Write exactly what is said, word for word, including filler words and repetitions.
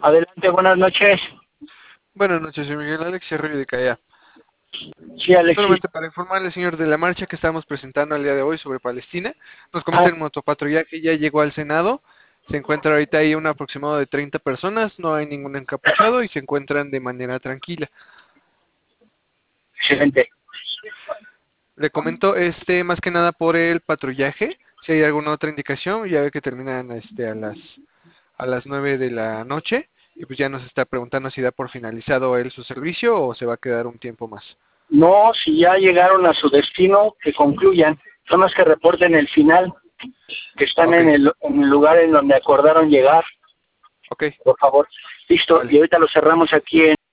Adelante, buenas noches. Buenas noches, soy Miguel Alex Arroyo de Calla. Sí, Alexis. Solamente para informarle, señor, de la marcha que estamos presentando el día de hoy sobre Palestina. Nos Ah, comenta el motopatrullaje ya llegó al Senado. Se encuentra ahorita ahí un aproximado de treinta personas, no hay ningún encapuchado y se encuentran de manera tranquila. excelente. Le comento este más que nada por el patrullaje. Si hay alguna otra indicación, ya ve que terminan este a las a las nueve de la noche y pues ya nos está preguntando si da por finalizado él su servicio o se va a quedar un tiempo más. No, si ya llegaron a su destino, que concluyan. Son los que reporten el final, que están Ok, en el, en el lugar en donde acordaron llegar, ok, por favor. Listo, y vale. ahorita lo cerramos aquí en